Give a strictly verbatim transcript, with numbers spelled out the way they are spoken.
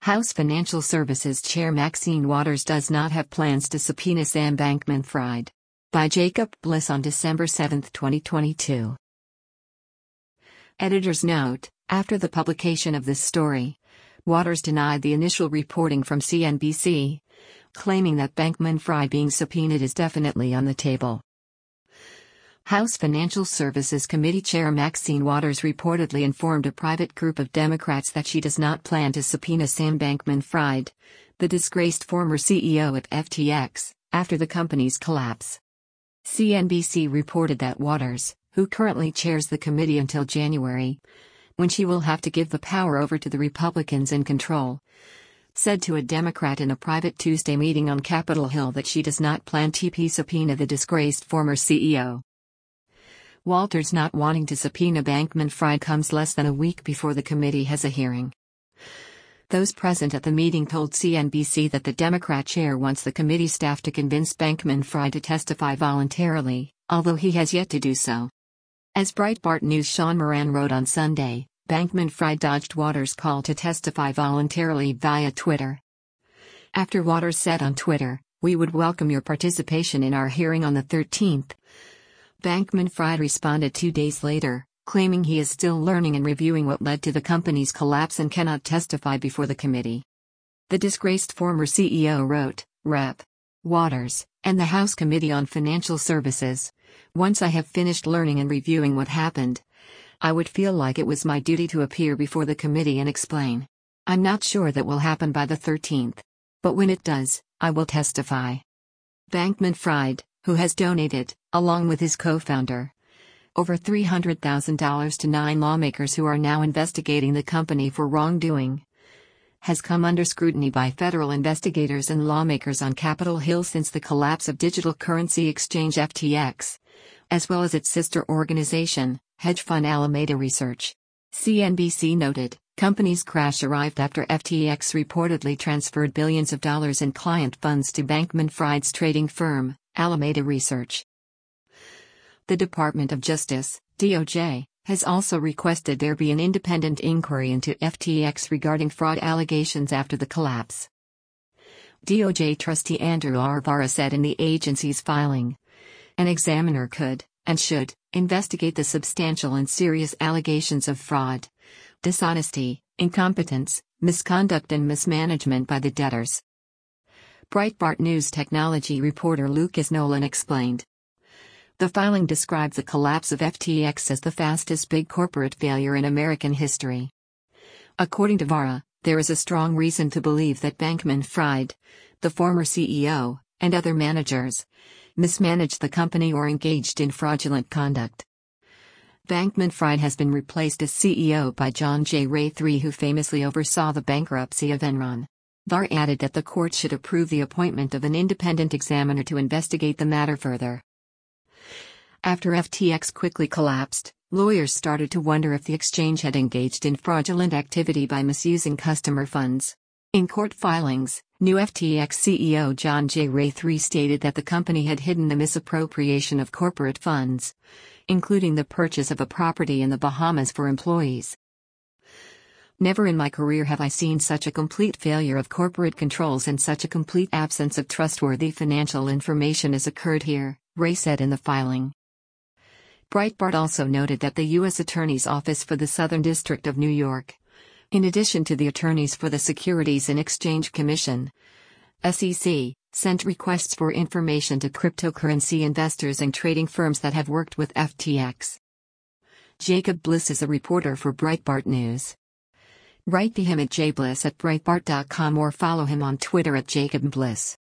House Financial Services Chair Maxine Waters does not have plans to subpoena Sam Bankman-Fried. By Jacob Bliss on December seventh, twenty twenty-two. Editor's note: after the publication of this story, Waters denied the initial reporting from C N B C, claiming that Bankman-Fried being subpoenaed is definitely on the table. House Financial Services Committee Chair Maxine Waters reportedly informed a private group of Democrats that she does not plan to subpoena Sam Bankman-Fried, the disgraced former C E O at F T X, after the company's collapse. C N B C reported that Waters, who currently chairs the committee until January, when she will have to give the power over to the Republicans in control, said to a Democrat in a private Tuesday meeting on Capitol Hill that she does not plan to subpoena the disgraced former C E O. Waters not wanting to subpoena Bankman-Fried comes less than a week before the committee has a hearing. Those present at the meeting told C N B C that the Democrat chair wants the committee staff to convince Bankman-Fried to testify voluntarily, although he has yet to do so. As Breitbart News' Sean Moran wrote on Sunday, Bankman-Fried dodged Waters' call to testify voluntarily via Twitter. After Waters said on Twitter, "We would welcome your participation in our hearing on the thirteenth. Bankman-Fried responded two days later, claiming he is still learning and reviewing what led to the company's collapse and cannot testify before the committee. The disgraced former C E O wrote, Representative Waters, and the House Committee on Financial Services, once I have finished learning and reviewing what happened, I would feel like it was my duty to appear before the committee and explain. I'm not sure that will happen by the thirteenth. But when it does, I will testify." Bankman-Fried, who has donated, along with his co-founder, over three hundred thousand dollars to nine lawmakers who are now investigating the company for wrongdoing, has come under scrutiny by federal investigators and lawmakers on Capitol Hill since the collapse of digital currency exchange F T X, as well as its sister organization, hedge fund Alameda Research. C N B C noted, company's crash arrived after F T X reportedly transferred billions of dollars in client funds to Bankman-Fried's trading firm, Alameda Research. The Department of Justice, D O J, has also requested there be an independent inquiry into F T X regarding fraud allegations after the collapse. D O J trustee Andrew Arvara said in the agency's filing, "An examiner could, and should, investigate the substantial and serious allegations of fraud, dishonesty, incompetence, misconduct and mismanagement by the debtors." Breitbart News technology reporter Lucas Nolan explained. The filing described the collapse of F T X as the fastest big corporate failure in American history. According to Vara, there is a strong reason to believe that Bankman-Fried, the former C E O, and other managers, mismanaged the company or engaged in fraudulent conduct. Bankman-Fried has been replaced as C E O by John J. Ray the third, who famously oversaw the bankruptcy of Enron. Vara added that the court should approve the appointment of an independent examiner to investigate the matter further. After F T X quickly collapsed, lawyers started to wonder if the exchange had engaged in fraudulent activity by misusing customer funds. In court filings, new F T X C E O John J. Ray the third stated that the company had hidden the misappropriation of corporate funds, including the purchase of a property in the Bahamas for employees. "Never in my career have I seen such a complete failure of corporate controls and such a complete absence of trustworthy financial information as occurred here," Ray said in the filing. Breitbart also noted that the U S Attorney's Office for the Southern District of New York, in addition to the attorneys for the Securities and Exchange Commission, S E C, sent requests for information to cryptocurrency investors and trading firms that have worked with F T X. Jacob Bliss is a reporter for Breitbart News. Write to him at jbliss at breitbart dot com or follow him on Twitter at Jacob Bliss.